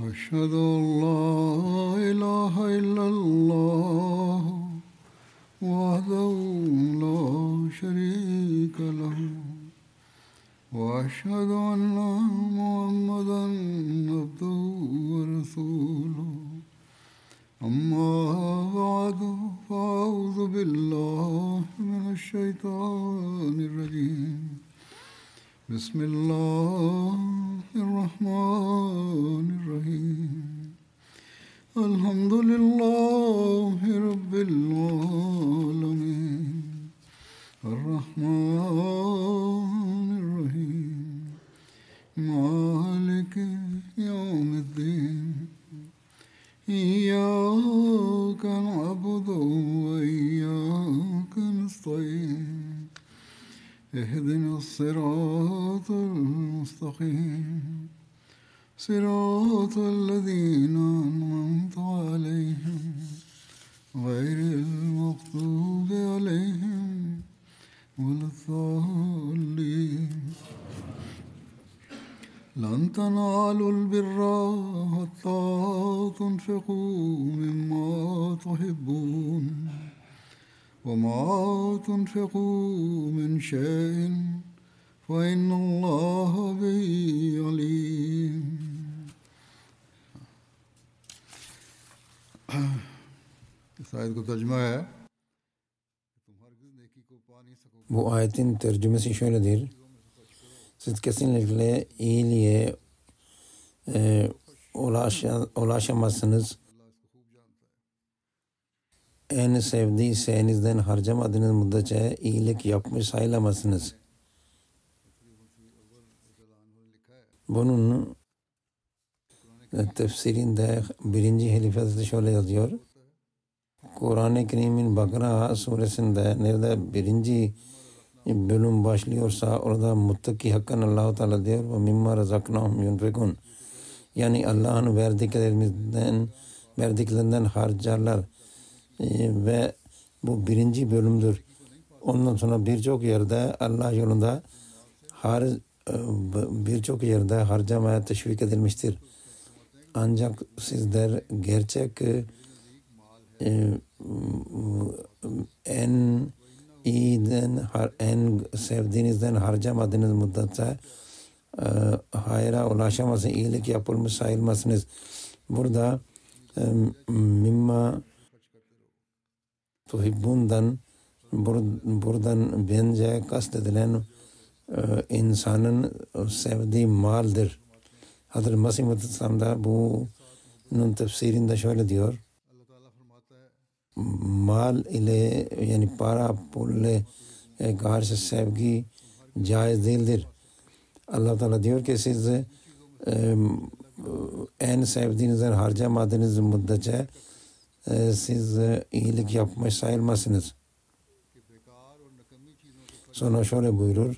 أشهد أن لا إله إلا الله وحده لا شريك له وأشهد أن محمدا عبده ورسوله أما بعد فأعوذ بالله من الشيطان الرجيم بسم الله الرحمن الرحيم الحمد لله رب العالمين الرحمن الرحيم مالك يوم الدين إياك نعبد وإياك نستعين اهدنا الصراط المستقيم صراط الذين أنعمت عليهم غير المغضوب عليهم ولا الضالين لن تنالوا البر حتى تنفقوا مما تحبون وما تنفقوا من شيء فإن الله به عليم. इस आयत को तर्जुमा है Bu ayetin tercümesi şöyledir. Siz kesinlikle iyiliğe ulaşamazsınız. En sevdiğinizden harcamadığınız müddetçe iyilik yapmış sayılamazsınız. Bunun tefsirinde birinci halifesi şöyle yazıyor. Kur'an-ı Kerim'in Bakara suresinde nerede birinci bölüm başlıyorsa orada muttaki hakkın Allah-u Teala diyor ve mimma razaknahum yunfikun. Yani Allah'ın verdiklerinden harcarlar ve bu birinci bölümdür. Ondan sonra birçok yerde Allah yolunda birçok yerde harcamaya teşvik edilmiştir. Ancak sizler gerçek en iyiden, en sevdiğinizden harcamadığınız müddetçe hayra ulaşamazsınız, iyilik yapılmış sayılmazsınız. Burada mimma tuhibbundan buradan bence kastedilen insanın sevdiği maldır. Hazreti Mesih Muhammed bunun tefsirinde şöyle diyor. Mal ile yani para pul ile karşı sevgi caiz değildir. Allah Teala diyor ki siz en sevdiğinizden harcamadığınız müddetçe siz iyilik yapmış sayılmazsınız. Sonra şöyle buyurur.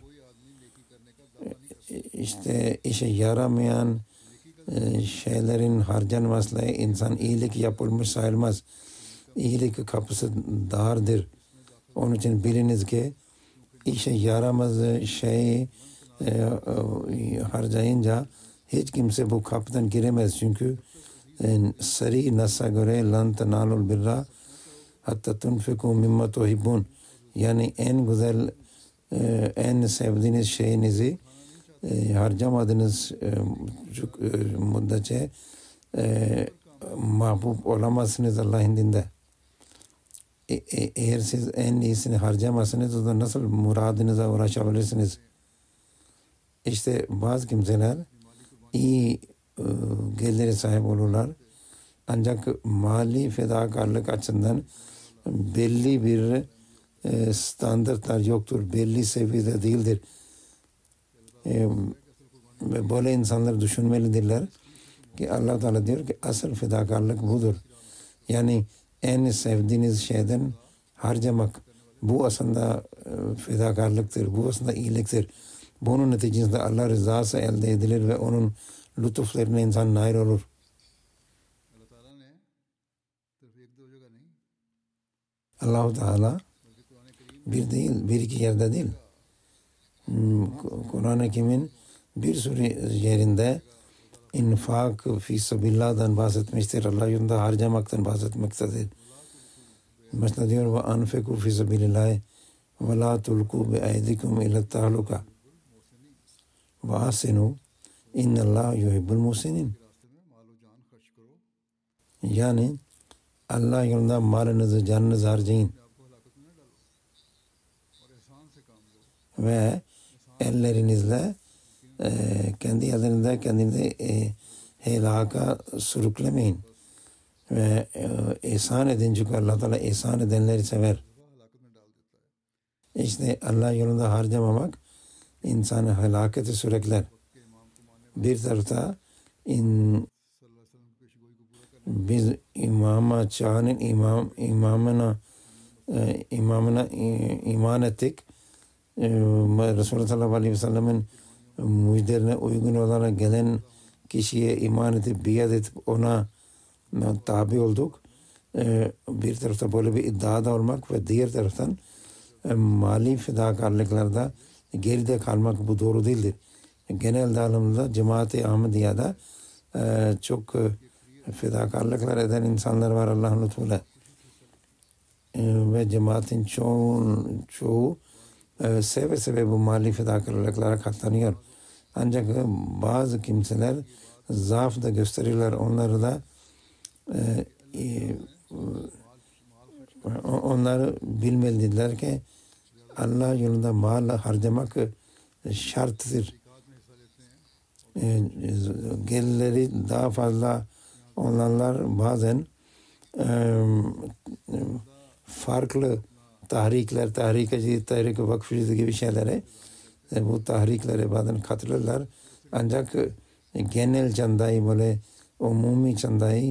İşte işe yaramayan şeylerin harcanmasıyla insan iyilik yapılmış sayılmaz. İyilik kapısı dardır. Onun için biliniz ki işe yaramaz şeyi harcayınca hiç kimse bu kapıdan giremez. Çünkü Sari Nas'a göre lan tenalul birra hatta tunfiku mimma tuhibbun. Yani en güzel, en sevdiğiniz şeyinizi harcamadığınız müddetçe mahbub olamazsınız Allah'ın dinde. Eğer siz en iyisini harcamazsınız o zaman nasıl muradınıza ulaşabilirsiniz? İşte bazı kimseler iyi geliri sahip olurlar. Ancak mali fedakarlık açısından belli bir standartlar yoktur. Belli seviyede değildir. Ve böyle insanlar düşünmelidirler ki Allah Teala diyor ki asıl fedakarlık budur. Yani en sevdiğiniz şeyden harcamak. Bu aslında fedakarlıktır. Bu aslında iyiliktir. Bunun neticesinde Allah rızası elde edilir ve onun lütuflarına insan nail olur. Allah-u Teala bir değil, bir iki yerde değil. Kur'an-ı Kerim'in bir sürü yerinde infak fi sabilillah'dan bahsetmiştir. Allah yolunda harcamaktan bahsetmektedir. Mesela diyor ve anfiku fi sabilillah ve la tulku bi aydikum ila tahluka ve ahsinu innallah yuhibbul muhsinin. Yani Allah yolunda malınızı, canınızı harcayın ve ellerinizle kendi ellerinizle kendinizi helaka sürüklemeyin ve ihsan edin çünkü Allah Teala ihsan edenleri sever. İşte Allah yolunda harcamamak insanı helakete sürükler. Bir tarafta biz imama çağının imamına iman ettik. Resulullah sallallahu aleyhi ve sellem'in müjdelerine uygun olarak gelen kişiye iman edip biat edip ona tabi olduk. Bir tarafta böyle bir iddiada olmak ve diğer taraftan mali fedakarlıklarda geride kalmak bu doğru değildir. Genel dağılımda Cemaat-i Ahmediye'de çok fedakarlıklar eden insanlar var Allah'ın lütfuyla. Ve cemaatin çoğu seve seve bu mali fedakarlıklara katlanıyor. Ancak bazı kimseler zaaf da gösterirler. Onları da onları bilmelidirler ki Allah yolunda mal harcamak şarttır. Gelirleri daha fazla olanlar bazen farklı tahrikler, tahrik-i vakfı gibi şeylere bu tahriklere bazen katılırlar. Ancak genel çandayı böyle umumi çandayı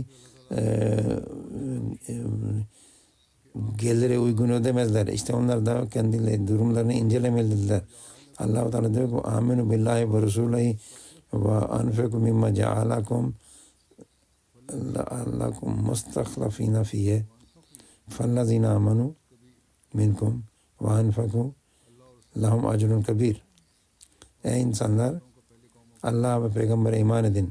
gelire uygun ödemezler. İşte onlar da kendileri durumlarını incelemelidirler. Allah-u Teala diyor ki aminu billahi ve rasulihi ve anfiku mimma cealakum la'allakum mustahlafina fiyye fellezine amanu minkum ve anfiku lahum acrun kabir. Ey insanlar, Allah ve Peygamber'e iman edin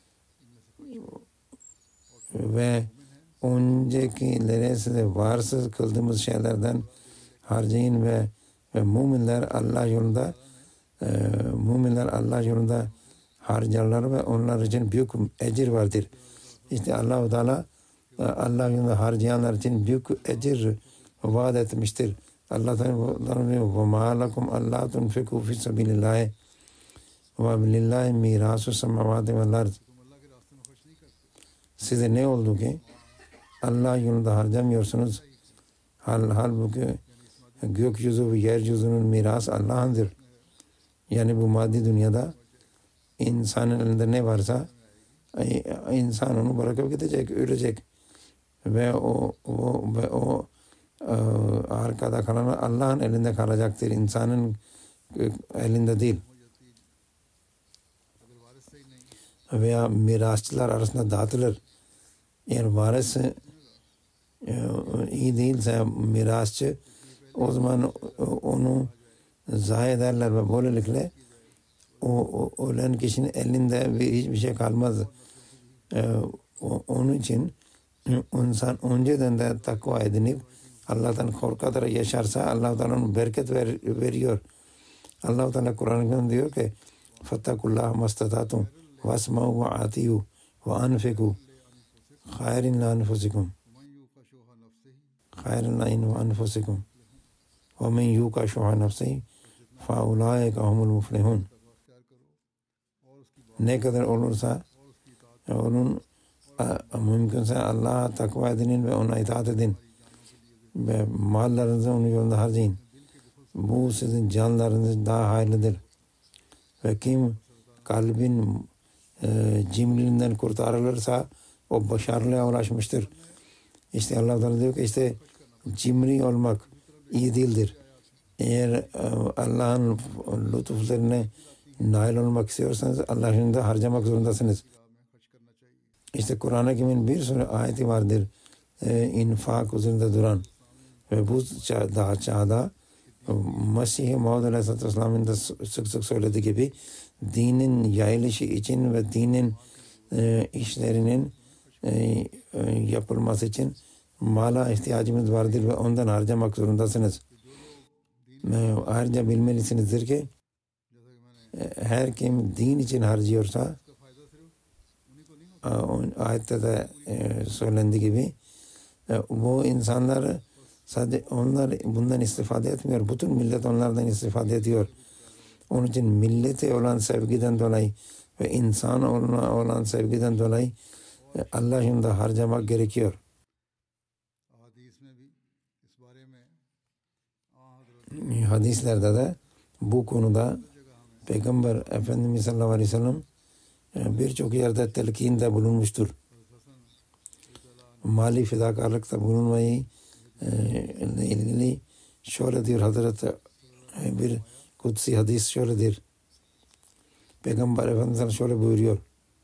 ve öncekilere size varsız kıldığımız şeylerden harcayın ve müminler Allah yolunda harcarlar ve onlar için büyük ecir vardır. İşte Allah-u Teala Allah yolunda harcayanlar için büyük ecir vaat etmiştir. Allah Teala diyor ve ma lekum alla tunfiku fi sabilillah ve lillahi mirasu semavati vel ard. Size ne oldu ki Allah yolunda harcamıyorsunuz? Halbuki gökyüzü ve yeryüzünün mirası Allah'ındır. Yani bu maddi dünyada insanın elinde ne varsa insan onu bırakıp gidecek, ölecek. Ve o arkada kalan Allah'ın elinde kalacaktır. İnsanın elinde değil. Veya mirasçılar arasında dağıtılır. Eğer varis iyi değilse mirasçı o zaman onu zayi ederler ve böylelikle o ölen kişinin elinde hiçbir şey kalmaz. Onun için insan önceden de takva edinip Allah'tan korkarak yaşarsa Allah-u Teala ona bereket veriyor. Allah-u Teala Kur'an-ı diyor ki fattakullah mastatatum vasma'u ve atiyu ve anfiku khairin la anfusikum ve men yuka şuha nefsihi fa ulaika humul muflihun. Ne kadar olursa onun mümkünse Allah'a takva edinin ve ona itaat edin ve mallarınızı onun yolunda harcayın. Bu sizin canlarınız daha hayırlıdır. Ve kim kalbin cimriliğinden kurtarılırsa o başarılığa ulaşmıştır. İşte Allah Teala diyor ki işte cimri olmak iyi değildir. Eğer Allah'ın lütuflarına nail olmak istiyorsanız Allah'ın da harcamak zorundasınız. İşte Kur'an-ı Kerim'in bir sürü ayeti vardır infak üzerinde duran ve bu çağda Mesih-i Maud Aleyhisselatü Vesselam'ın da sık sık söylediği gibi dinin yayılışı için ve dinin işlerinin yapılması için mala ihtiyacımız vardır ve ondan harcamak zorundasınız. Ayrıca bilmelisinizdir ki her kim din için harcıyorsa, ayette de söylendiği gibi, bu insanlar sadece onlar bundan istifade etmiyor. Bütün millet onlardan istifade ediyor. Onun için millete olan sevgiden dolayı ve insan olan sevgiden dolayı Allah yolunda harcamak gerekiyor. Hadislerde de bu konuda Peygamber Efendimiz sallallahu aleyhi ve sellem birçok yerde telkinde bulunmuştur. Mali fedakarlıkta bulunmayı ile ilgili şöyle diyor Hazreti, bir kutsi hadis şöyledir. Peygamber Efendimiz şöyle buyuruyor.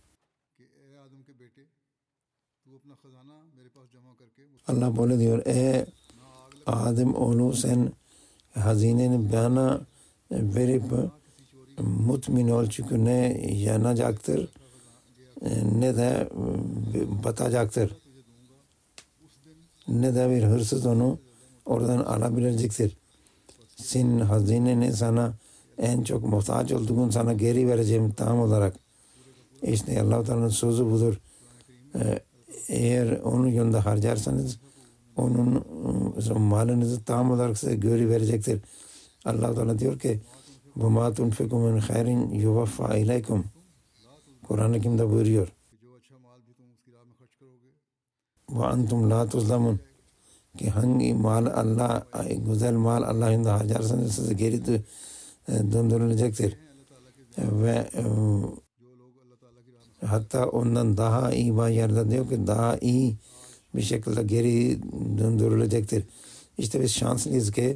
Allah böyle diyor: ey Adem oğlu, sen hazineni bana verip mutmin ol, çünkü ne yanacaktır ne de batacaktır, ne de bir hırsız onu oradan alabilecektir. Senin hazineni sana en çok muhtaç olduğun sana geri vereceğim tam olarak. İşte Allah-u Teala'nın sözü budur. Eğer onun yolunda harcarsanız onun malınızı tam olarak size geri verecektir. Allah-u Teala diyor ki وَمَا تُنْفِقُوا مِنْ خَيْرٍ يُوَفَّى إِلَيْكُمْ. Kur'an-ı Kerim'de buyuruyor. وَاَنْتُمْ لَا تُظْلَمُونَ ki hangi mal Allah, güzel mal Allah yolunda harcarsanız size geri döndürülecektir. Ve hatta ondan daha iyi bir yerde diyor ki daha iyi bir şekilde geri döndürülecektir. İşte biz şanslıyız ki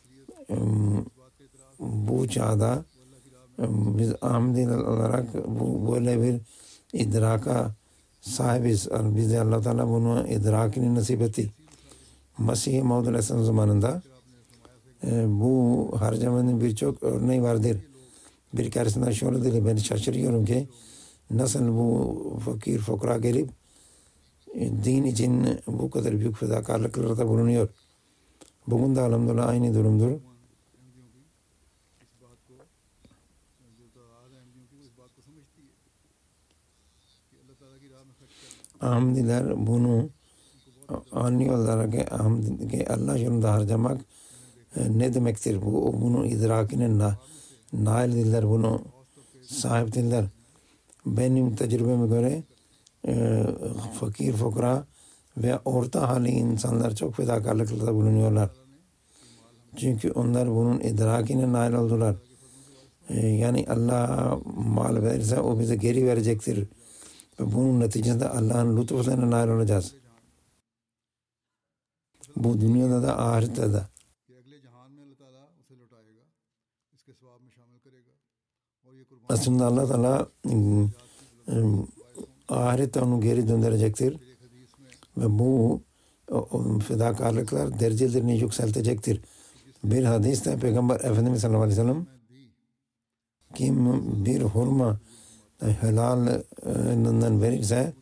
bu çağda biz Ahmediler olarak böyle bir idraka sahibiz. Bize Allah Teala bunu idrakini nasip etti. Mesih-i Maud Aleyhisselam zamanında bu harcamanın birçok örneği vardır. Bir keresinde şöyle dedi, ben şaşırıyorum ki nasıl bu fakir fukara gelip din için bu kadar büyük fedakarlıklarda bulunuyor. Bugün de elhamdülillah aynı durumdur. Ahmediler bunu anlıyorlar ki Allah yolunda harcamak ne demektir? Bunun idrakine naildirler, bunu sahiptirler. Benim tecrübeme göre fakir fukara ve orta hali insanlar çok fedakarlıklarda bulunuyorlar. Çünkü onlar bunun idrakine nail oldular. Yani Allah mal verirse o bize geri verecektir. Ve bunun neticesinde Allah'ın lütuflarına nail olacağız. Bu dünyada da ahirette de. Aslında Allah Teala ahirette onu geri döndürecektir. Ve bu fedakarlıklar derecelerini yükseltecektir. Bir hadiste Peygamber Efendimiz sallallahu aleyhi ve sellem kim bir hurma helalından verirse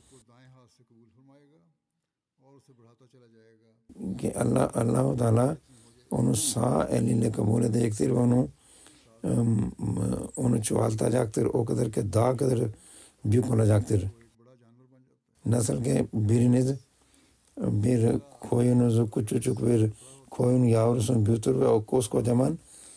ki Allah-u Teala onu sağ eliyle kabul edecektir ve onu çoğaltacaktır. O kadar ki daha kadar büyük olacaktır. Nasıl ki biriniz bir koyunuzu, küçücük bir koyun yavrusunu büyütür ve o koskocaman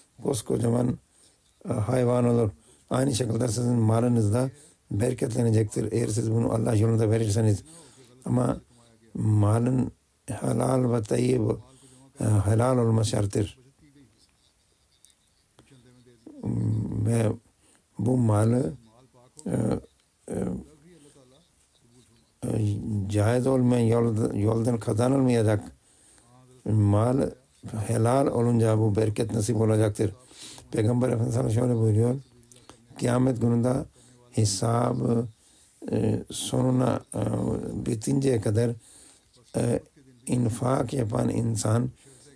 hayvan olur. Aynı şekilde sizin malınız da bereketlenecektir eğer siz bunu Allah yolunda verirseniz. Ama malın helal ve tayyib, helal olma şarttır. Ve bu malı caiz olmayan yoldan kazanılmayacak. Mal helal olunca bu bereket nasip olacaktır. Peygamber Efendimiz şöyle buyuruyor. Kıyamet gününde hesap sonuna bitinceye kadar infak yapan insan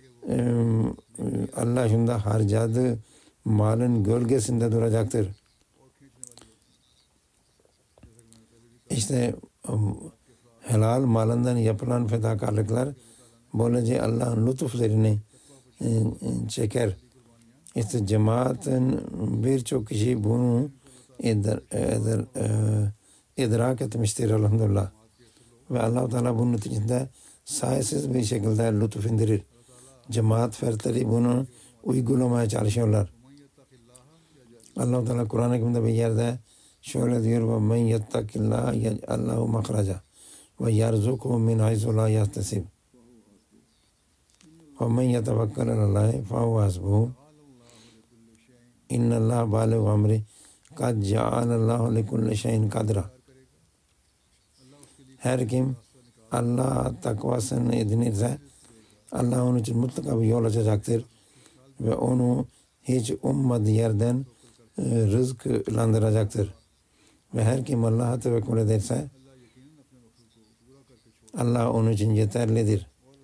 Allah yolunda harcadığı malın gölgesinde duracaktır. İşte helal malından yapılan fedakarlıklar böylece Allah'ın lütuflarını çeker. İşte cemaatin birçok kişi bunu idrak etmiştir elhamdülillah. Ve Allah-u Teala bunun neticesinde sayesiz bir şekilde lütuf indirir. Cemaat fertleri bunu uygulamaya çalışıyorlar. Allah-u Teala Kur'an-ı Kerim'de bir yerde şöyle diyor: وَمَنْ يَتَّقِ اللّٰهَ يَجْعَلْ لَهُ مَخْرَجًا وَيَرْزُقْهُ مِنْ حَيْثُ لَا يَحْتَسِبُ وَمَنْ يَتَوَكَّلْ عَلَى اللّٰهِ فَهُوَ حَسْبُهُ اِنَّ اللّٰهَ بَالِغُ أَمْرِهِ قَدْ جَعَلَ اللّٰهُ لِكُلِّ شَيْءٍ قَدْرًا. Her kim Allah takvasını edinirse Allah onun için mutlaka bir yol açacaktır ve onu hiç ummadığı yerden rızıklandıracaktır. Ve her kim Allah'a tevekkül ederse Allah onun için yeterlidir.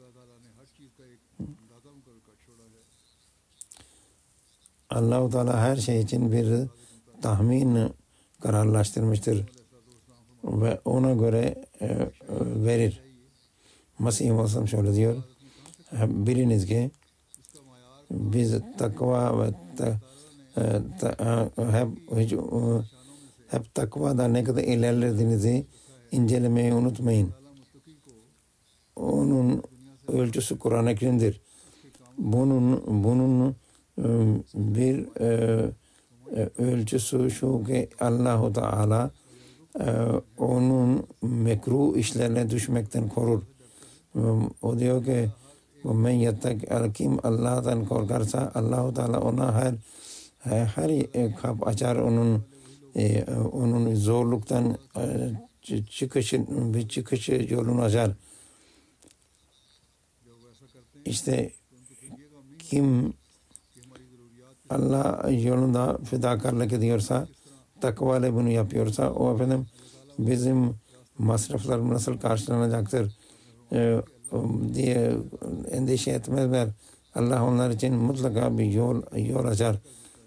Allah-u Teala her şey için bir tahmin kararlaştırmıştır ve ona göre verir. Mesih Muhammed şöyle diyor: biliniz ki biz takva ve hep takvada ne kadar ilerlediğinizi incelemeyi unutmayın. Onun ölçüsü Kur'an-ı Kerim'dir. Bunun bir ölçüsü şu ki Allah-u Teala onun mekruh işlerine düşmekten korur. O diyor ki men yettak, kim Allah'tan korkarsa Allah-u Teala ona her kapı açar, onun zorluktan çıkış yolunu açar. İşte kim Allah yolunda fedakarlık ediyorsa, takva ile bunu yapıyorsa, o efendim bizim masraflarımız nasıl karşılanacaktır diye endişe etmezler. Allah onlar için mutlaka bir yol açar.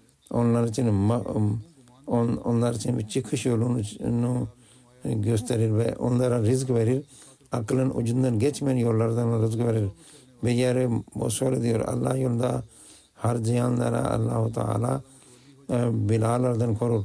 Onlar için bir çıkış yolunu gösterir ve onlara rızık verir. Aklın ucundan geçmeyen yollardan rızık verir. Bir yere o şöyle diyor: Allah yolunda harcayanlara Allah-u Teala belalardan korur.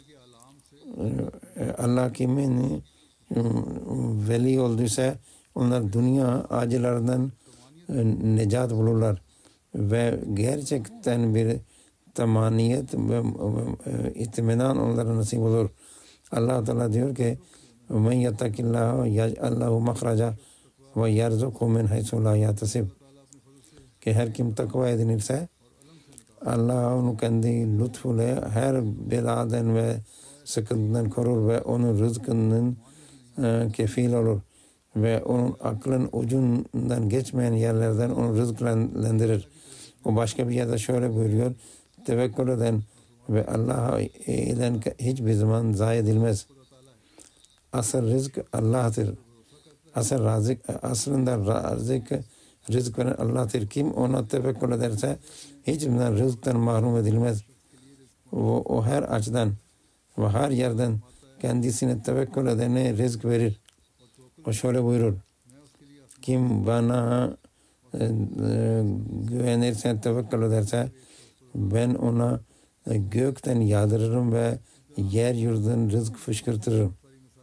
Allah kimin veli olduysa onlar dünya acılarından necat bulurlar ve gerçekten bir temaniyet ve itminan onlara nasip olur. Allah Teala diyor ki: "Men yettakillâhe yec'allahu mahraca ve yerzukhu min haythu la yahtasib." Ki her kim takva edinirse Allah onu kendi lütfuyla her beladan ve sıkıntıdan korur ve onun rızkının kefil olur ve onun aklın ucundan geçmeyen yerlerden onu rızıklandırır. O başka bir yerde şöyle buyuruyor: tevekkül eden ve Allah'a eğilen hiçbir zaman zayi edilmez. Asıl rızık Allah'tır. Aslında rızık veren Allah'tır. Kim ona tevekkül ederse hiçbir zaman rızıktan mahrum edilmez. O her açıdan ve her yerden kendisine tevekkül edene rızık verir. O şöyle buyurur: kim bana güvenirse, tevekkül ederse ben ona gökten yağdırırım ve yeryüzünden rızık fışkırtırım.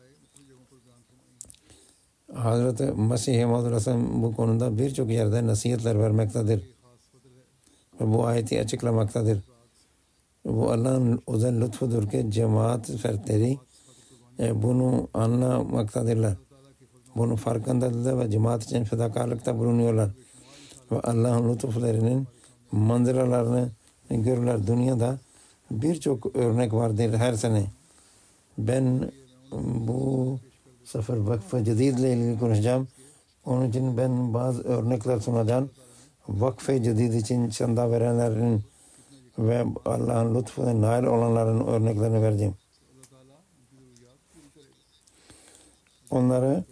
Hazreti Mesih Maud bu konuda birçok yerde nasihatler vermektedir ve bu ayeti açıklamaktadır. Bu Allah'ın özel lütfudur ki cemaat fertleri bunu anlamaktadırlar. Bunun farkındadırlar ve cemaat için fedakarlıkta bulunuyorlar. Ve Allah'ın lütuflarının manzaralarını görürler. Dünyada birçok örnek vardır her sene. Ben bu sefer Vakf-ı Cedid ile ilgili konuşacağım. Onun için ben bazı örnekler sunacağım. Vakf-ı Cedid için çanda verenlerin ve Allah'ın lütfuna nail olanların örneklerini vereceğim. Onları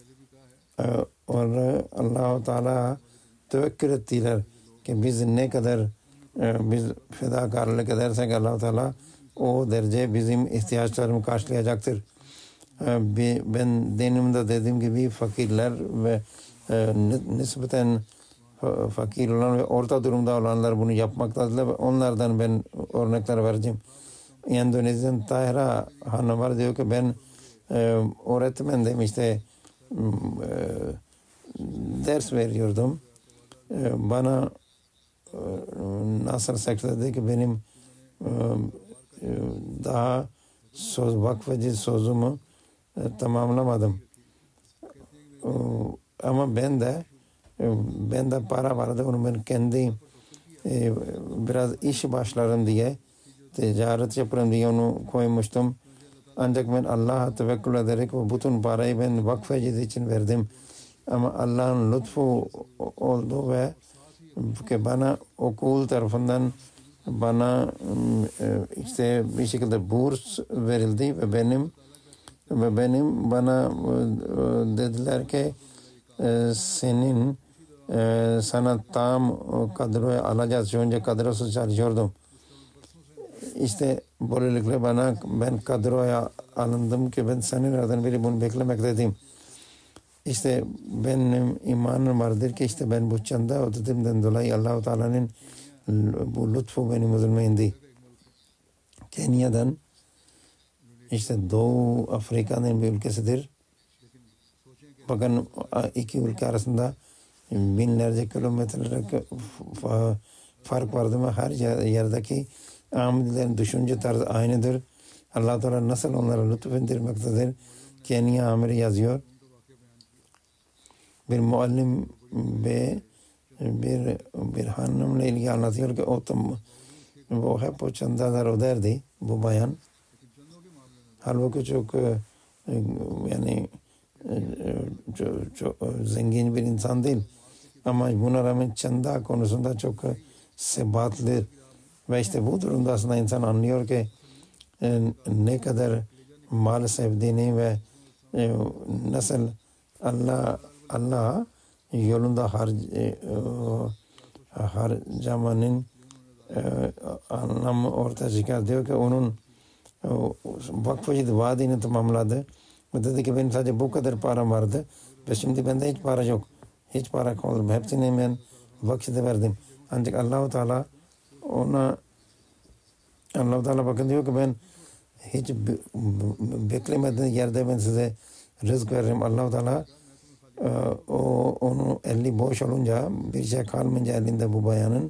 Allah-u Teala tevekkül ettiler ki biz ne kadar biz fedakarlık edersek Allah-u Teala o derece bizim ihtiyaçlarımızı karşılayacaktır. Ben denimde dediğim gibi fakirler ve nispeten fakir olan ve orta durumda olanlar bunu yapmaktadırlar ve onlardan ben örnekler vereceğim. Endonezya'dan Tahira Hanım var, diyor ki ben öğretmendim, işte ders veriyordum. Bana Nasır Sekreter dedi ki benim daha vakfedici sözümü tamamlamadım. Ama ben de para vardı, onu ben kendi biraz iş başlarım diye, ticaret yaparım diye onu koymuştum. Ancak ben Allah'a tevekkül ederek o bütün parayı ben vakfedici için verdim. Ama Allah'ın lütfu oldu ve bana okul tarafından bana işte bir şekilde burs verildi ve bana dediler ki sana tam kadroya alacağız. Önce kadrosuz çalışıyordum. İşte böylelikle ben kadroya alındım ki ben senelerden beri bunu beklemekteydim. İşte benim imanım vardır ki işte ben bu çanda ödediğimden dolayı Allah-u Teala'nın bu lütfu benim üzerime indi. Kenya'dan, işte Doğu Afrika'nın bir ülkesidir. Bakın iki ülke arasında binlerce kilometre fark vardır ama her yerdeki Ahmedilerin düşünce tarzı aynıdır. Allah-u Teala nasıl onlara lütfendirmektedir. Kenya amiri yazıyor. Bir muallim ve bir hanımla ilgili anlatıyor ki o hep o çandalar öderdi, bu bayan. Halbuki çok yani çok zengin bir insan değil. Ama buna rağmen çanda konusunda çok sebatlı. Ve işte bu durumda aslında insan anlıyor ki ne kadar mal sevdiğini ve nasıl Allah yolunda harcamanın anlamı ortaya çıkar. Diyor ki onun vakfı vaadini tamamladı. O dedi ki benim sadece bu kadar param vardı ve şimdi bende hiç para yok. Hiç para kalmadı. Hepsini ben vakfede verdim. Ancak Allah-u Teala bakın diyor ki ben hiç beklemediğim yerde ben size rızık veririm. Allah-u Teala onu eli boş olunca, bir şey kalmayınca elinde bu bayanın,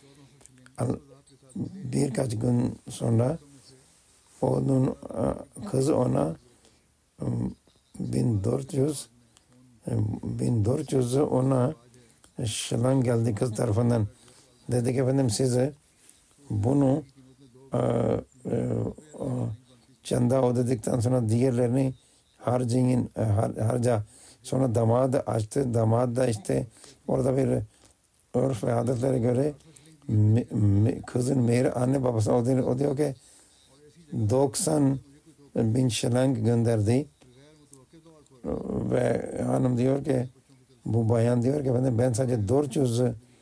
birkaç gün sonra onun kızı ona 1400'ü ona şılan geldi kız tarafından. Dedi ki efendim size bunu çanda ödedikten sonra diğerlerini harca. Sonra damadı açtı. Damad da işte orada bir örf ve adetlere göre kızın mehri anne babası o diyor ki 90.000 şilang gönderdi. Ve hanım diyor ki, bu bayan diyor ki ben sadece 400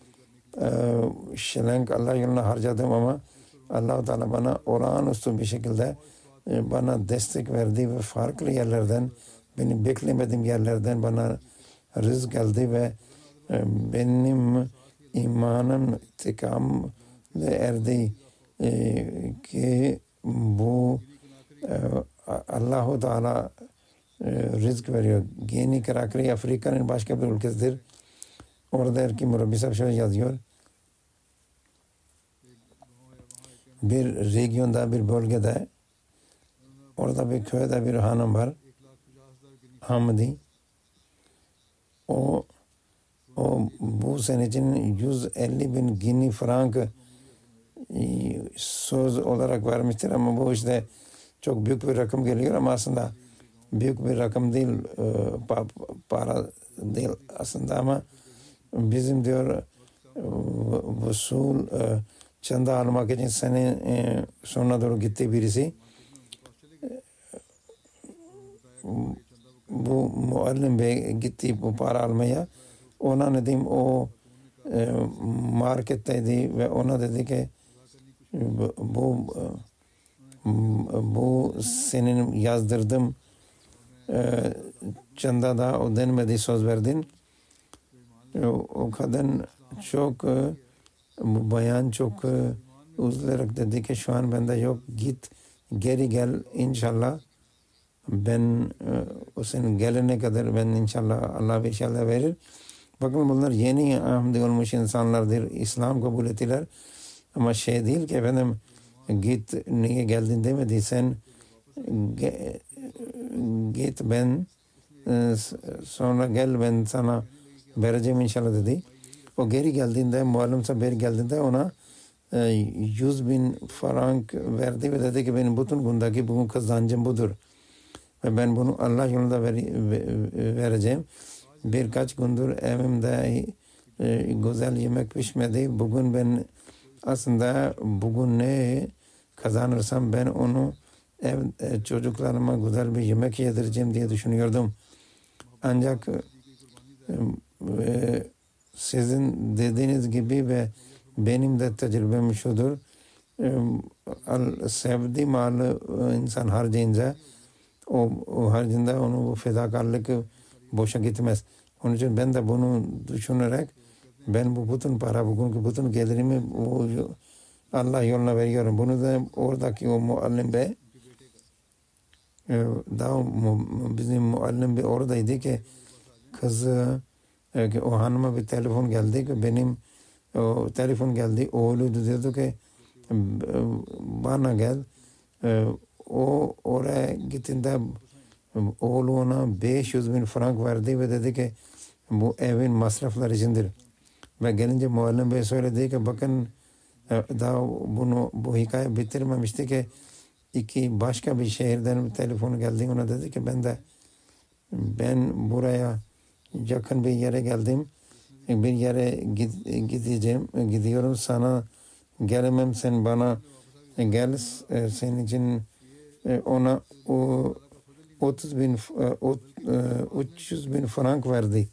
şilang Allah yoluna harcadım ama Allah-u Teala bana olağanüstü bir şekilde bana destek verdi ve farklı yerlerden, benim beklemediğim yerlerden bana rızık geldi ve benim imanım istikamle erdi ki bu Allah-u Teala rızık veriyor. Guinea Conakry Afrika'nın başka bir ülkesidir. Oradaki murabbi sahip şöyle yazıyor. Bir regionda, bir bölgede, orada bir köyde bir hanım var. Hamdi. O bu sene için 150.000 Guinea frank söz olarak vermiştir ama bu işte çok büyük bir rakam geliyor ama aslında büyük bir rakam değil, para değil aslında ama bizim diyor usul çanda almak için sene sonuna doğru gitti birisi. Bu muallim bey gitti bu para almaya. Ona ne diyeyim, o marketteydi ve ona dedi ki bu senin yazdırdığım çanda da o denmedi, söz verdin. O kadın çok bu bayan çok üzülerek dedi ki şu an bende yok, git geri gel inşallah. Ben o senin gelene kadar ben inşallah Allah bir şeyler verir. Bakın bunlar yeni ahdi olmuş insanlardır. İslam kabul ettiler. Ama şey değil ki efendim git niye geldin demedi. Sen git ben sonra gel ben sana vereceğim inşallah dedi. O geri geldiğinde muallim sahibi geldiğinde ona 100.000 frank verdi ve dedi ki benim bütün bundaki bugün kazancım budur. Ve ben bunu Allah yolunda vereceğim. Birkaç gündür evimde güzel yemek pişmedi. Bugün ben aslında bugün ne kazanırsam ben onu çocuklarıma güzel bir yemek yedireceğim diye düşünüyordum. Ancak sizin dediğiniz gibi ve benim de tecrübem şudur. Sevdiği malı insan harcayınca o harcında onu bu fedakarlık boşa gitmez. Onun için ben de bunu düşünerek ben bu bütün para bugünkü bütün gelirimi Allah yoluna veriyorum. Bunu da oradaki o muallim bey daha bizim muallim bey oradaydı ki kızı o hanıma bir telefon geldi ki benim o telefon geldi oğlu diyordu ki bana gel o oraya gittiğinde oğlu ona 500.000 frank verdi ve dedi ki bu evin masrafları içindir. Ve gelince muallim bey söyledi ki bakın daha bu hikaye bitirmemişti ki başka bir şehirden bir telefon geldi, ona dedi ki ben buraya yakın bir yere geldim, bir yere gidiyorum, sana gelemem, sen bana gel, senin için ona 300.000 frank verdi.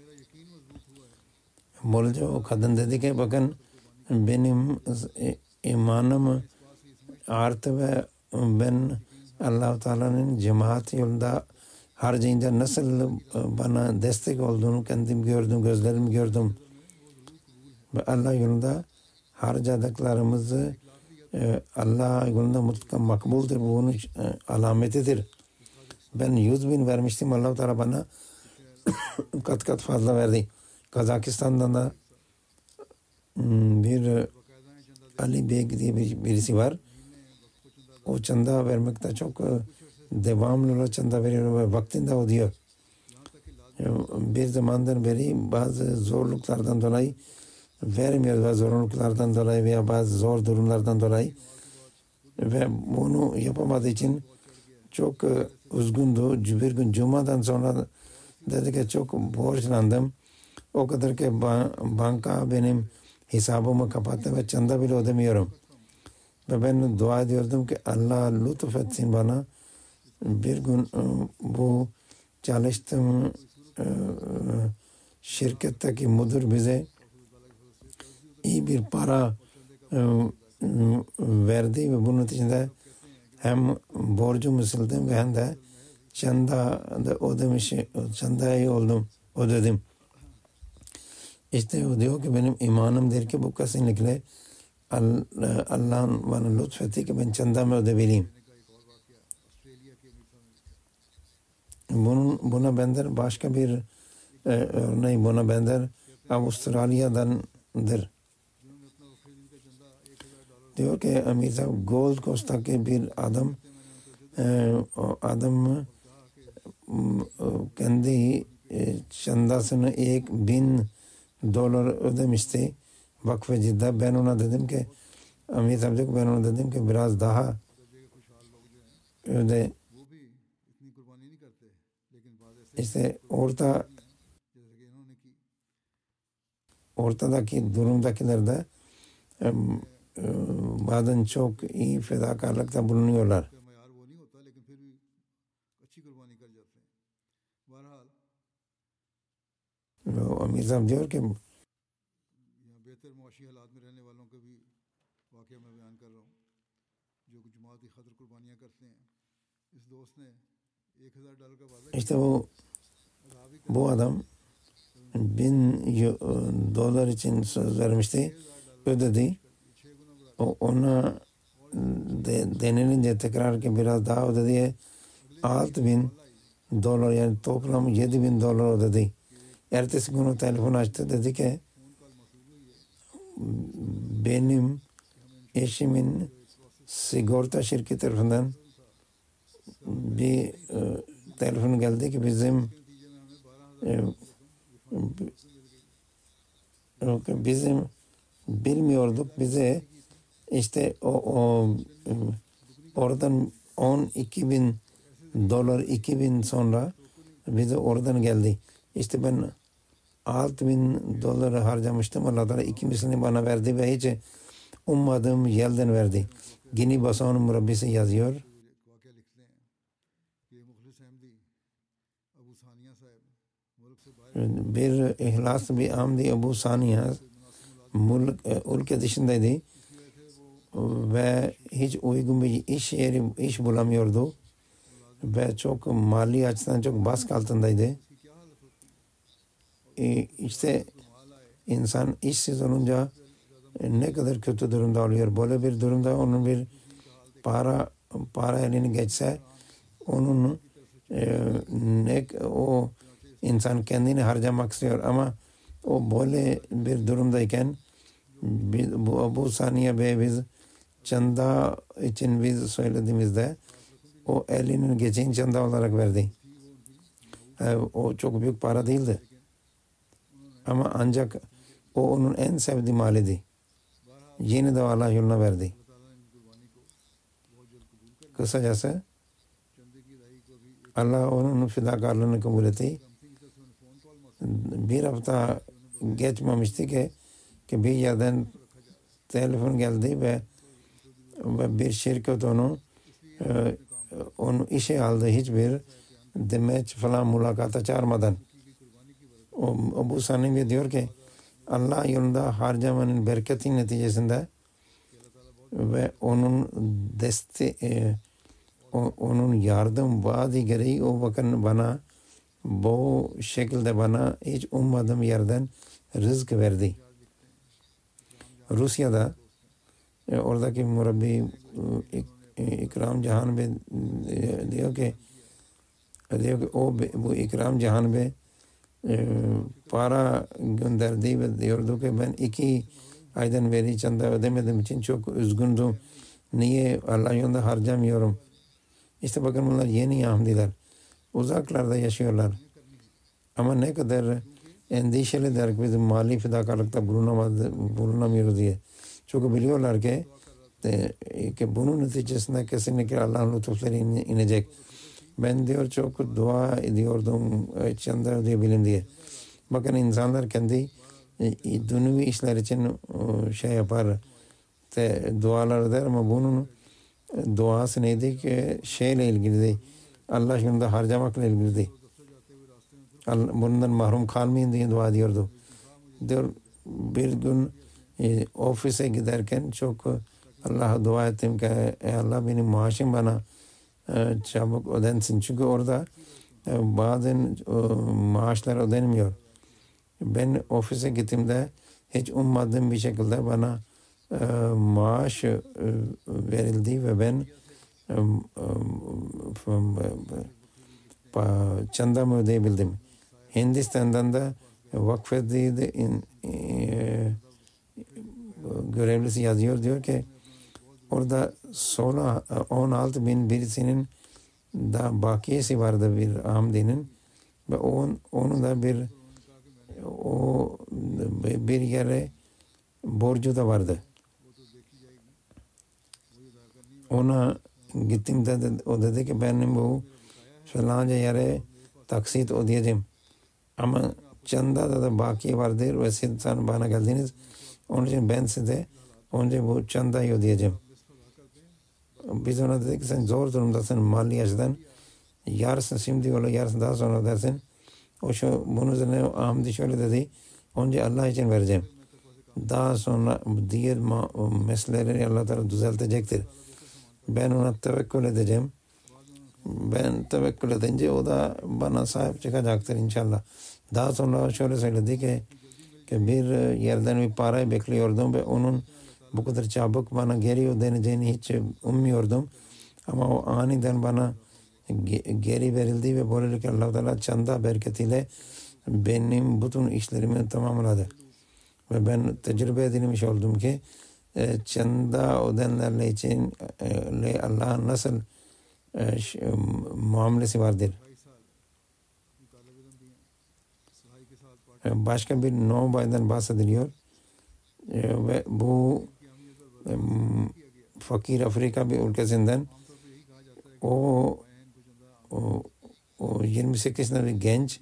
Böylece o kadın dedi ki bakın benim imanım artı ve ben Allah-u Teala'nın cemaat yolunda harcayınca nasıl bana destek olduğunu kendim gördüm, gözlerim gördüm. Ve Allah yolunda harcadıklarımızı Allah yolunda mutlaka makbuldür. Bunun alametidir. Ben 100.000 vermiştim. Allah-u Teala bana kat kat fazla verdi. Kazakistan'dan da bir Ali Bey diye birisi var. O çanda vermekte çok devamlı çanda veriyor ve vaktinde o diyor. Bir zamandan beri bazı zorluklardan dolayı vermiyor ve zorluklardan dolayı veya bazı zor durumlardan dolayı ve bunu yapamadığı için çok üzgündü. Bir gün Cuma'dan sonra dedi ki çok borçlandım. O kadar ki banka benim hesabımı kapattı ve çanda bile ödemiyorum. Ve ben dua ediyordum ki Allah lütfetsin bana. Bir gün bu çalıştığım şirketteki müdür bize iyi bir para verdi ve bunun içinde hem borcumu sildim ve hem de çanda da çandayı ödedim. İşte o diyor ki benim imanımdır ki bu kesinlikle Allah'ın bana lütfetti ki ben çandamı ödebileyim. Buna benzer başka bir örneği buna benzer Avustralya'dandır. Diyor ki Amir Sahib Gold Coast'taki bir adam kendi çandasını $1,000 ödemişti Vakf-ı Cidda. Ben ona dedim ki Amir Sahib diyor ki ben ona dedim ki biraz daha öde. İşte ortadaki durumdakiler de bazen çok iyi fedakarlıkta bulunuyorlar. Amir Sahib diyor ki İşte bu adam $1000 için söz vermişti. Ödedi. Ona denilince tekrar ki biraz daha ödedi. $6000 yani toplam $7000 ödedi. Ertesi günü telefon açtı, dedi ki benim eşimin sigorta şirketi tarafından bir telefon geldi ki bizim bilmiyorduk, bize işte oradan $12,000 2000 sonra bize oradan geldi. İşte ben $6000 harcamıştım. Allah Teala ikincisini bana verdi ve hiç ummadığım yerden verdi. Gini Bason'un murabbisi yazıyor. Bir ihlaslı bir amdi Ebu Saniya ülke dışındaydı ve hiç uygun bir iş bulamıyordu ve çok mali açıdan çok baskı altındaydı. İşte insan işsiz olunca ne kadar kötü durumda oluyor. Böyle bir durumda onun bir para elini geçse onun o insan kendini harcamak istiyor ama o böyle bir durumdayken bu saniye Bey biz çanda için biz söylediğimizde o elinin geçen çanda olarak verdi. O çok büyük para değildi. Ama ancak o onun en sevdiği maliydi. Yeni de Allah yoluna verdi. Kısacası Allah onun fedakarlığını kabul etti. Bir hafta geçmemişti ki bir yerden telefon geldi ve bir şirket onu işe aldı, hiçbir demeç falan mülakata çağırmadan. Bu saniye diyor ki Allah yolunda harcamanın bereketi neticesinde ve onun yardım vaadi gereği o bakın bana bu şekilde bana hiç ummadığım yerden rızk verdi. Rusya'da oradaki murabbi İkram Cihan Bey diyor ki bu İkram Cihan Bey para gönderdi ve diyordu ki ben 2 aydan beri çanda ödemediğim için çok üzgündüm. Niye Allah yolunda harcamıyorum? İşte bakın bunlar yeni Ahmediler. Uzaklarda yaşıyorlar. Ama ne kadar endişeliler ki bizim mali fedakarlıkta bulunamıyoruz diye. Çünkü biliyorlar ki bunun neticesinde kesinlikle Allah'ın lütufları inecek. Ben diyor çok dua ediyordum çanda ödeyebilirim diye. Bakın insanlar kendi dünyevi işler için şey yapar, dualar eder ama bunun duası neydi ki şeyle ilgili, Allah yolunda harcamakla ilgili. Bundan mahrum kalmayın diye dua ediyordu. Diyor bir gün ofise giderken çok Allah'a dua ettim ki ey Allah benim maaşım bana çabuk ödensin. Çünkü orada bazen maaşlar ödenmiyor. Ben ofise gittiğimde hiç ummadığım bir şekilde bana maaş verildi ve ben çandamı ödeyebildim. Hindistan'dan da vakfediydi görevlisi yazıyor, diyor ki orada sonra 16.000 birisinin da bakiyesi vardı bir Ahmedi'nin ve onu da bir yere borcu da vardı. Ona gittiğimde o dedi ki benim bu falanca yere taksit ödeyeceğim. Ama çanda da baki vardır ve siz bana geldiniz. Onun için ben size önce bu çandayı ödeyeceğim. Biz ona dedik ki sen zor durumdasın mali açıdan. Yarısını şimdi yolla, yarısını daha sonra ödersin. Bunun üzerine Ahmedi şöyle dedi. Önce Allah için vereceğim. Daha sonra diğer meseleleri Allah Teala düzeltecektir. Ben ona tevekkül edeceğim. ben tevekkül edince o da bana sahip çıkacaktır inşallah. Daha sonra şöyle söyledi ki bir yerden bir parayı bekliyordum ve onun bu kadar çabuk bana geri ödeneceğini hiç ummuyordum. Ama o aniden bana geri verildi ve böylelikle Allah-u Teala çanda bereketiyle benim bütün işlerimi tamamladı. Ve ben tecrübe edinmiş oldum ki çanda ödenlerle için Allah'ın nasıl muamelesi vardır. Başka bir Nobay'dan bahsediliyor ve bu fakir Afrika bir ülkesinden o 28 yaşında bir genç,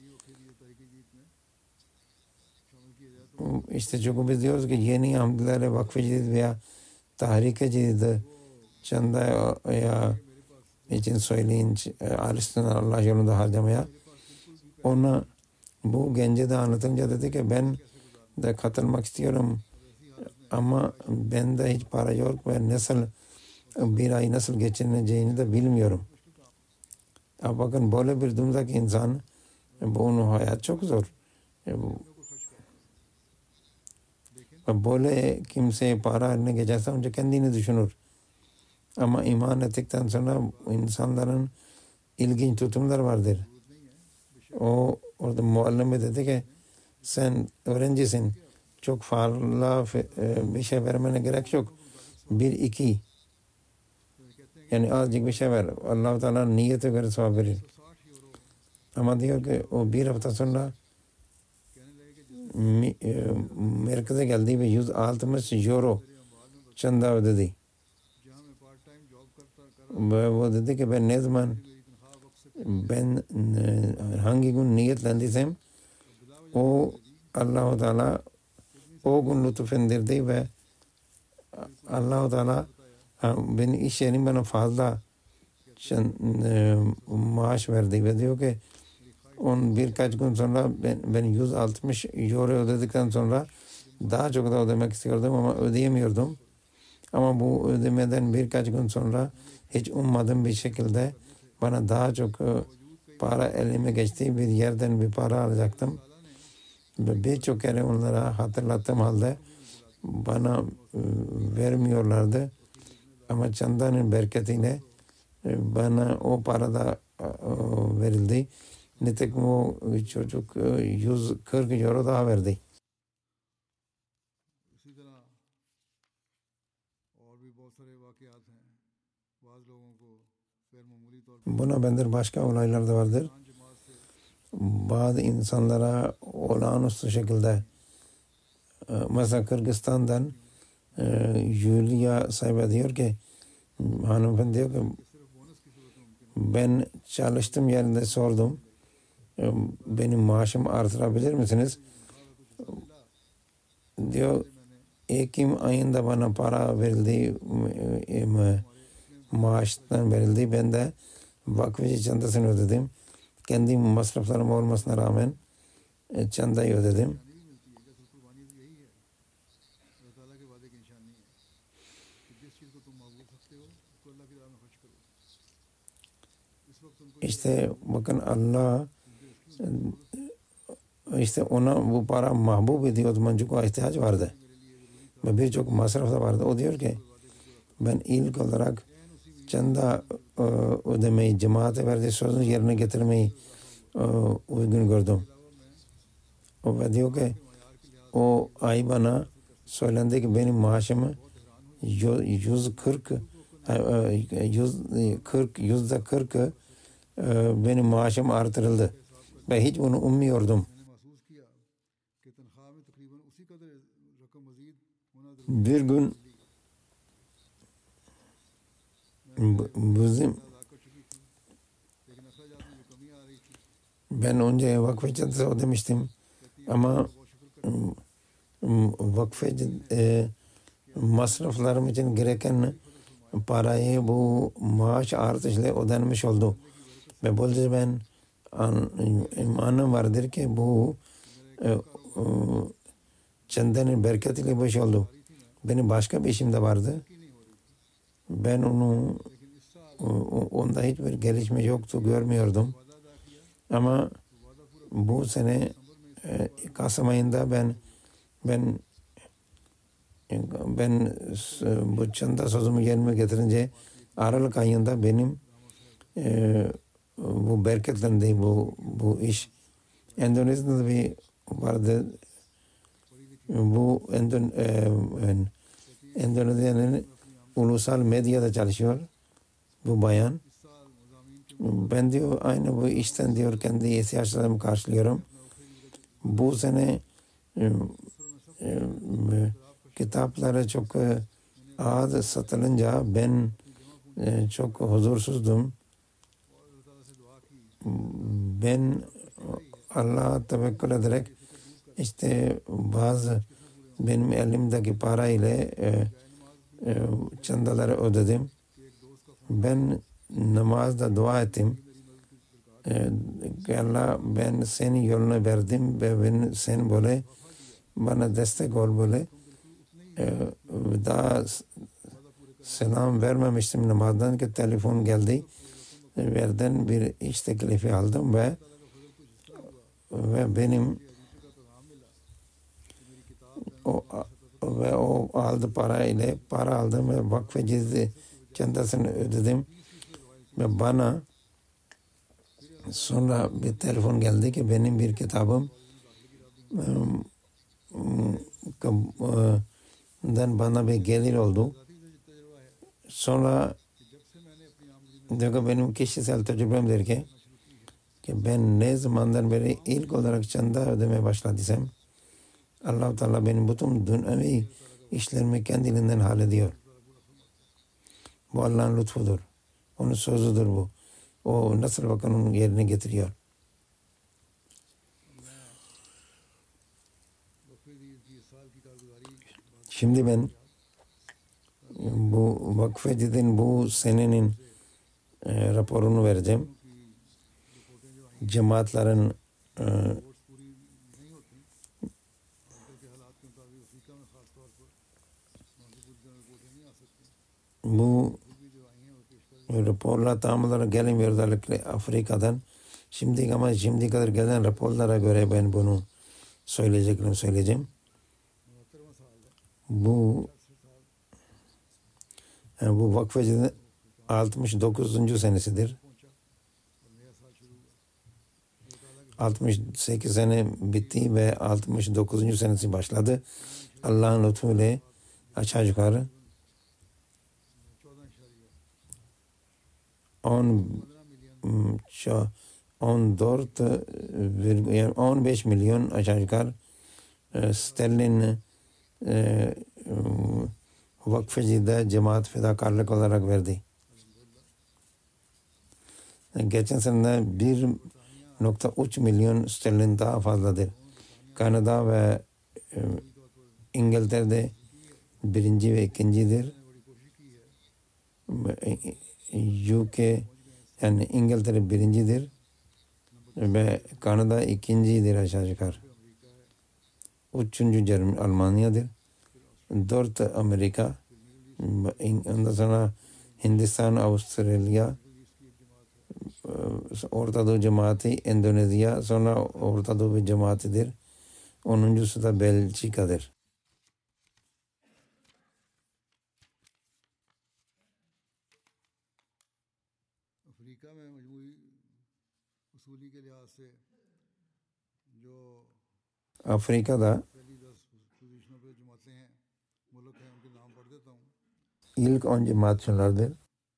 işte çünkü biz diyoruz ki yeni Ahmedilerle Vakfı Cedid veya Tahrik-i Cedid çanda ya için söyleyin Alistan Allah yolunda harcamaya, ona bu gence de anlatınca dedi ki ben de katılmak istiyorum ama bende hiç para yok ve nasıl bir ay nasıl geçineceğini de bilmiyorum. Bakın böyle bir durumdaki insan, bunun hayat çok zor. Böyle kimseye para eline geçerse önce kendini düşünür. Ama iman ettikten sonra insanların ilginç tutumlar vardır. O orada muallime dedi ki sen öğrencisin. Çok fazla bir şey vermene gerek yok. Bir iki. Yani azıcık bir şey ver. Allah-u Teala niyete göre sevap verir. Ama diyor ki o bir hafta sonra merkeze geldi ve 160 euro çanda ödedi. Ve o dedi ki ben ne zaman ben hangi gün niyetlendiysem o Allah-u Teala o gün lütfendirdi ve Allah-u Teala beni iş yerim bana fazla maaş verdi ve diyor ki birkaç gün sonra ben 160 euro ödedikten sonra daha çok da ödemek istiyordum ama ödeyemiyordum. Ama bu ödemeden birkaç gün sonra hiç ummadığım bir şekilde bana daha çok para elime geçti. Bir yerden bir para alacaktım. Ve birçok kere onlara hatırlattığım halde bana vermiyorlardı. Ama çandanın bereketiyle bana o para da verildi. Nitekim o çocuk 140 euro daha verdi. Buna benzer başka olaylar da vardır. Bazı insanlara olağanüstü şekilde mesela Kırgızistan'dan Julia sahibi diyor ki hanımefendi diyor ki ben çalıştığım yerinde sordum benim maaşımı artırabilir misiniz? Diyor Ekim ayında bana para verildi, maaştan verildi. Ben de vakfı çantasını ödedim. Kendi masraflarım olmasına rağmen çantayı ödedim. İşte bakın Allah işte ona bu para mahbub ediyor. O zaman çok ihtiyaç vardı. Ve birçok masraf da vardı. O diyor ki ben ilk olarak çanda ödemeyi, cemaate verdiği sözünü yerine getirmeyi uygun gördüm. O diyor ki o ay bana söylendi ki benim maaşımı %40 benim maaşım artırıldı. Ve hiç bunu ummuyordum. Bir gün ben önce vakfe çantası ödemiştim ama vakfe masraflarım için gereken parayı bu maaş artışla ödenmiş oldu. Ve böylece ben imanım vardır ki bu çandanın bereketiyle boş oldu. Benim başka bir işim de vardı. Ben onu onda hiçbir gelişme yoktu, görmüyordum. Ama bu sene Kasım ayında ben bu çanda sözümü yerine getirince Aralık ayında benim bu bereketlendi bu iş. Endonezya'da bir vardı. Bu Endonezya'nın ulusal medyada çalışıyor bu bayan. Ben diyor aynı bu işten diyor kendi ihtiyaçlarımı karşılıyorum. Bu sene kitapları çok az satılınca ben çok huzursuzdum. Ben Allah'a tevekkül ederek işte bazı benim elimdeki para ile çandaları ödedim. Ben namazda dua ettim. Allah ben senin yoluna verdim ve sen böyle bana destek ol böyle. Daha selam vermemiştim namazdan ki telefon geldi. Verden bir iş teklifi aldım ve benim o aldı para aldım ve vakfe cizdi çantasını ödedim ve bana sonra bir telefon geldi ki benim bir kitabım bana bir gelir oldu. Sonra diyor benim kişisel tecrübemdir ki ben ne zamandan beri ilk olarak çanda ödemeye başladıysam Allah-u Teala benim bütün dünyevi işlerimi kendiliğinden hallediyor. Bu Allah'ın lütfudur. Onun sözüdür bu. O nasıl bakanın yerine getiriyor. Şimdi ben bu vakfedinin bu senenin raporunu vereceğim. Cemaatlerin bu raporlar tam olarak gelmiyor özellikle Afrika'dan. Şimdi kadar gelen raporlara göre ben bunu söyleyeceğim. Bu vakfecinin 69. senesidir. 68 sene bitti ve 69. senesi başladı. Allah'ın lütfuyla aşağı yukarı 15 milyon aşağı yukarı sterlin vakfecide cemaat fedakarlık olarak verdi. Geçen sene 1.3 milyon sterlin daha fazladır. Kanada ve İngiltere'de birinci ve ikincidir. UK yani İngiltere birincidir ve Kanada ikincidir aşağı yukarı. Üçüncü Almanya'dır. 4 Amerika. Ondan sonra Hindistan, Avustralya, Orta Doğu Cemaati, Endonezya, sonra Orta Doğu Cemaatidir. 10.'sü da Belçika'dır. Afrika'da ilk 10 cemaat şunlardır.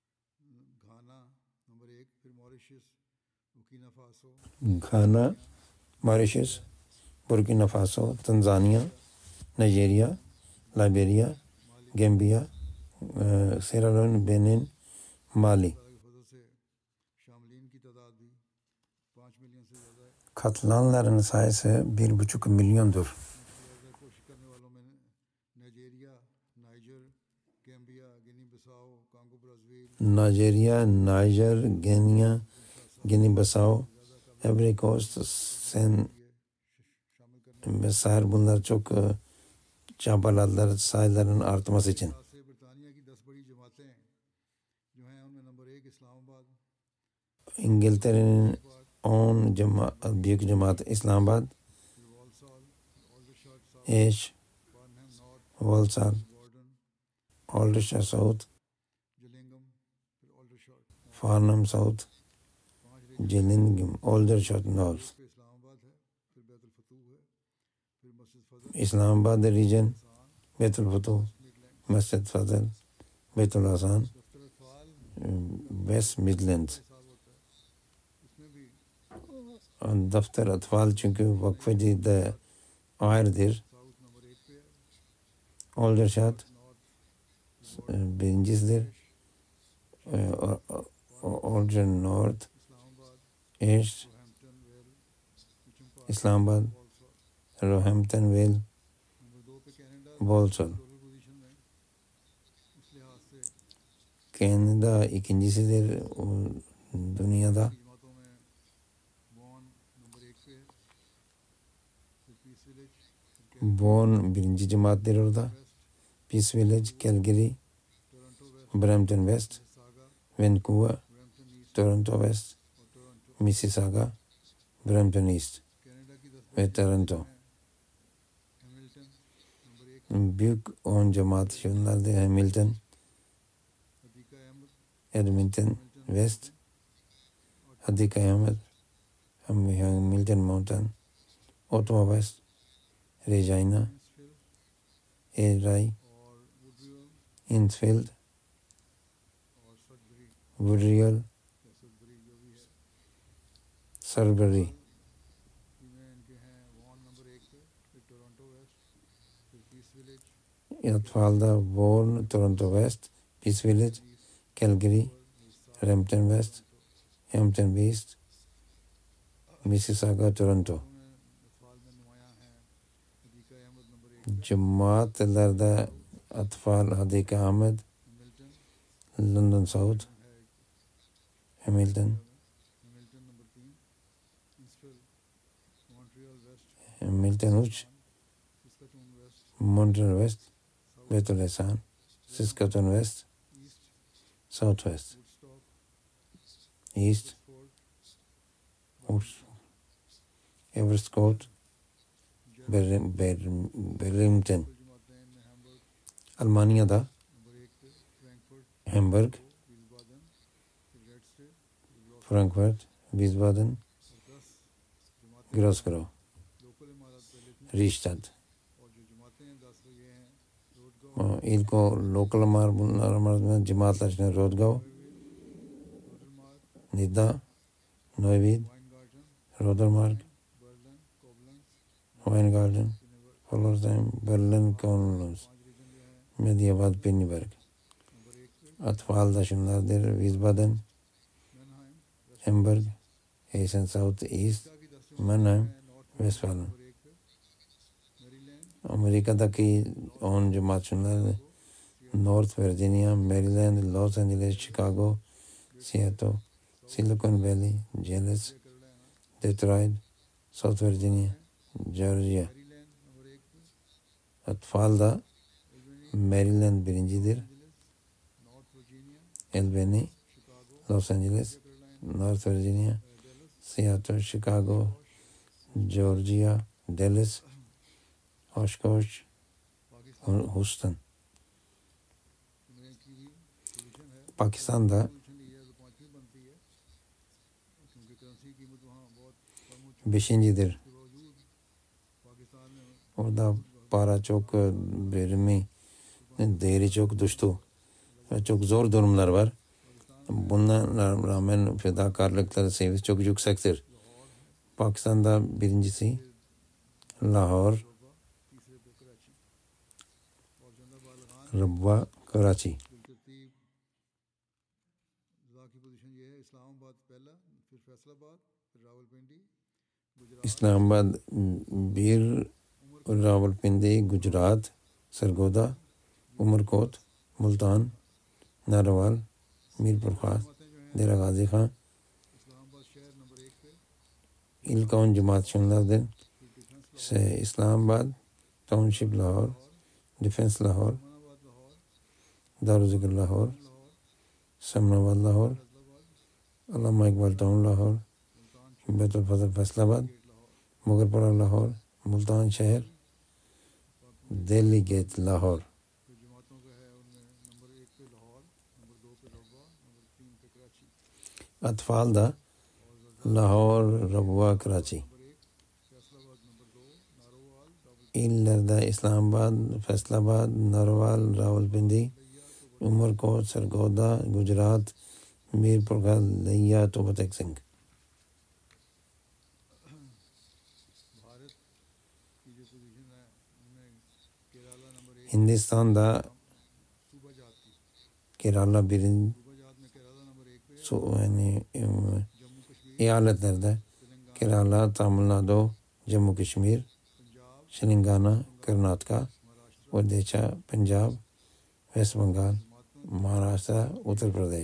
Ghana, Mauritius, Burkina Faso, Tanzania, Nigeria, Liberia, Gambia, Sierra Leone, Benin, Mali. Katılanların sayısı 1,5 milyondur. Nigeria, Niger, Kenya, Guinea-Bissau, Ivory Coast, vesaire bunlar çok çabaladılar sayıların artması için. इंगिलतरा ऑन büyük Cemaat İslamabad, Eş, Walsall, Aldershot South, Farnham South, Gillingham, Aldershot North. Islamabad region, Baitul Futuh, Masjid Fazl, Baitul Hasan, West Midlands. Daftar Atfal çünkü vakfecide ayrıdır. Aldershot birincisidir. Aldershot North, East, Islamabad, Roehampton Vale, Walsall. Canada ikincisidir dünyada. Vaughan birinci cemaattir orada. Peace Village, Calgary, Brampton West, Vancouver, Toronto West, Mississauga, Brampton East ve Toronto. Büyük 10 cemaat şunlardır: Hamilton, Edmonton West, Hadika Ahmed, Hamilton Mountain, Ottawa West, Regina, Erie, Innsfield, Woodriel, Sudbury. Atfalda, Vaughan, Toronto West, Peace Village, Calgary, Brampton West, Hampton East, Mississauga, Toronto. Cemaatlarda Atfal Hadika Ahmed, London South, Hamilton, Hamilton Uch, Montreal West, Baitul Hasan, Saskatoon West, Southwest, East, Everscourt, Burlington. Almanya'da Hamburg, Frankfurt, Wiesbaden, Grosgro, Riestadt. इनको लोकल में जमात लचने रोदगांव, निदा, नोएवीड, रोदरमार्ग, वाइनगार्डन, फॉलोर्सटाइम, बर्लिन, कॉनलस, मेडियाबाद, पिनीबर्ग. अतफाल दशमलव Wiesbaden, Hamburg, Hessen South East, Mannheim, Westfalen. America तक की ऑन जमात शुमार North Virginia, Maryland, Los Angeles, Chicago, Seattle, Silicon Valley, जेलिस, डेट्रॉइट, साउथ वर्जीनिया, जॉर्जिया. अतफालदा मैरीलैंड बिरिंजीदिर, Albany, Los Angeles, North Virginia, Seattle, Chicago, Georgia, Dallas, Oshkosh, Houston. Pakistan'da beşincidir. Orada para çok, verimi değeri çok düştü ve çok zor durumlar var. Buna rağmen fedakarlıkları seviyesi çok yüksektir. Pakistan'da birincisi Lahore, Rabwah, Karachi. Islamabad, बीर, रावलपिंडी, गुजरात, सरगोदा, उमरकोट, मुल्तान, नारवाल, मीरपुर खास, डेरा गाजी खां. इलकौन जमात शुमार से Islamabad, township Lahore, defence Lahore, Darulzikr Lahore, Samanabad Lahore, Allama Iqbal town Lahore, Baitul Fazal Faisalabad, Mughalpura Lahore, Multan शहर, दिल्ली गेट लाहौर। अतफाल दा लाहौर, रबुआ, कराची। इलरदा इस्लामाबाद, फैसलाबाद, नरवाल, रावलपिंडी, उमरकोट, सरगोदा, गुजरात, मीरपुर का लिया तोबतक सिंह। हिंदुस्तान दा केरला बिरिंज इयालत दर्दा केरला, तमिलनाडु, जम्मू कश्मीर, तेलंगाना, कर्नाटका, ओडिशा, पंजाब, वेस्ट बंगाल, महाराष्ट्र, उत्तर प्रदेश।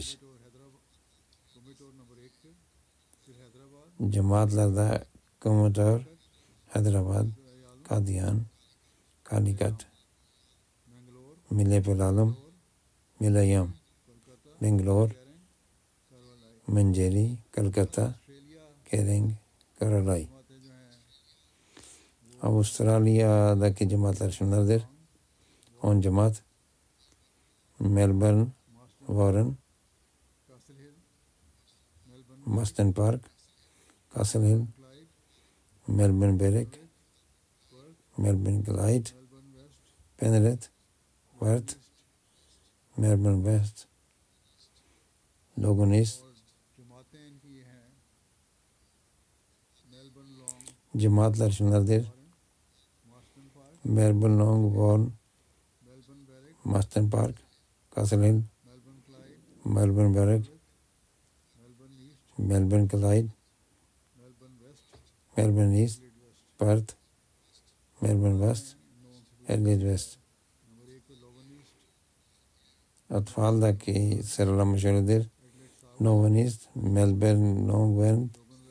जमात लर्दा कोमटोर, हैदराबाद, कादियान, कालीकट, मिलेपेलालम, मिलयम, बेंगलोर, मंजेरी, कलकत्ता, केरिंग, करालाई। ऑस्ट्रेलिया दा की जमात लर्शनदर ऑन जमात मेलबर्न, वॉरेन, मस्टन पार्क, Castle Hill, Melbourne Berwick, Melbourne ग्लाइड, पेनरिथ, वर्थ, मेलबर्न वेस्ट, लोगन ईस्ट। जमात लर्शनदर मेलबर्न लॉन्ग, वॉर्न, मस्टन पार्क, Castle Hill, Melbourne Berwick, Melbourne glide, Melbourne East, Perth, Melbourne West, Adelaide West. अतफाल दा की सरला मशहूर नोवन ईस्ट, मेलबर्न लॉन्ग वेंट,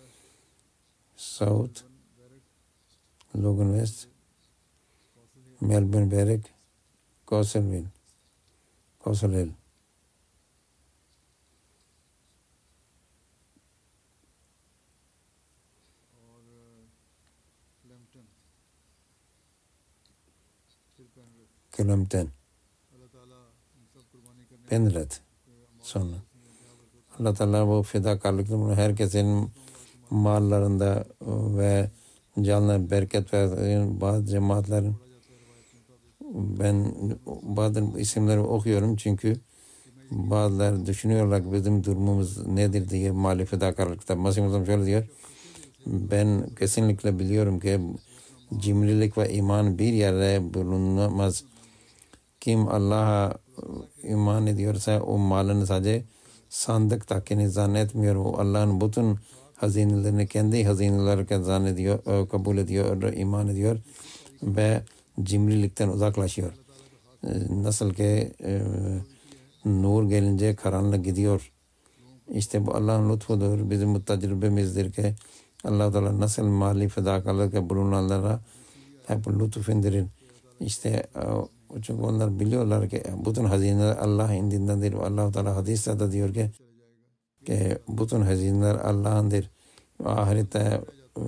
South, Logan West, Melbourne Berwick, Castle Hill. क्लम्पटन, पेनरिथ, सोना। अल्लाह ताला वो फिदा कालिक her kesin mallarında ve canlı bereket ve bazı cemaatlerin ben bazen isimleri okuyorum çünkü bazıları düşünüyorlar ki bizim durumumuz nedir diye mali fedakarlıkta. Masih Muslim şöyle diyor, ben kesinlikle biliyorum ki cimrilik ve iman bir yerde bulunmaz. Kim Allah'a iman ediyorsa o malını sadece sandık takini zannetmiyor. O Allah'ın bütün hazinelerini kendi hazineleri zannediyor, kabul ediyor, iman ediyor ve cimrilikten uzaklaşıyor. Nasıl ki nur gelince karanlık gidiyor. İşte bu Allah'ın lütfudur, bizim bu tecrübemizdir ki Allah Teala nasıl mali fedakarlıkla bulunanlara hep lütuf indirir. İşte çünkü onlar biliyorlar ki bütün hazineler Allah indindendir. Allah Teala hadiste de diyor ki bütün hazineler Allah'ındır. Ahirette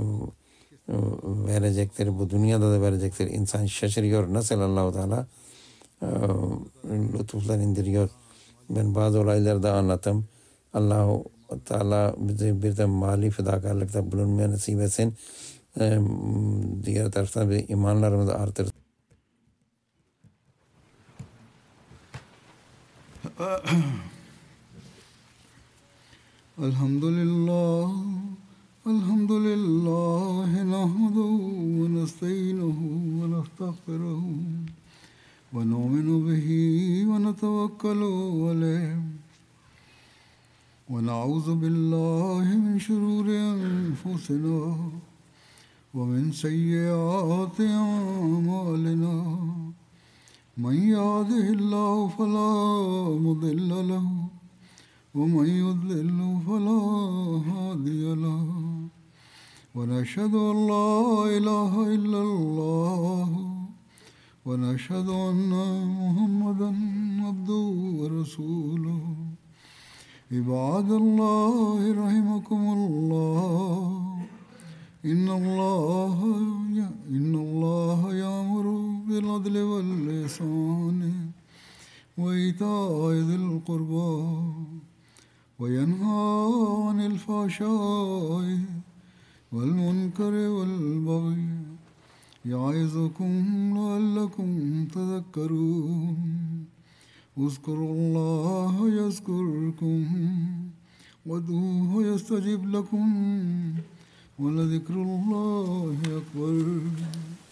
verecektir, bu dünyada da verecektir. İnsan şaşırıyor nasıl Allah Teala lütuflar indiriyor. Ben bazı olayları da anlattım. Allah Teala bize bir de mali fedakarlıkta bulunmaya nasip etsin. Diğer taraftan bir imanlarımızı artırsın. Elhamdülillah, elhamdülillah, nahmaduhu ve nesta'inuhu ve nestağfiruhu ve nu'minu bihi ve netevekkalu aleyh ve na'udzu billahi min şururi enfusina ve min seyyiati a'malina. Men yahdihillahu fela mudilla lehu ومن يضلل فلا هادي له ونشهد أن لا إله إلا الله ونشهد أن محمدا عبده ورسوله عباد الله رحمكم الله إن الله يأمر بالعدل والإحسان وإيتاء ذي القربى وينهى عن الفحشاء والمنكر والبغي يعظكم لعلكم تذكرون اذكروا الله يذكركم وادعوه يستجب لكم ولذكر الله أكبر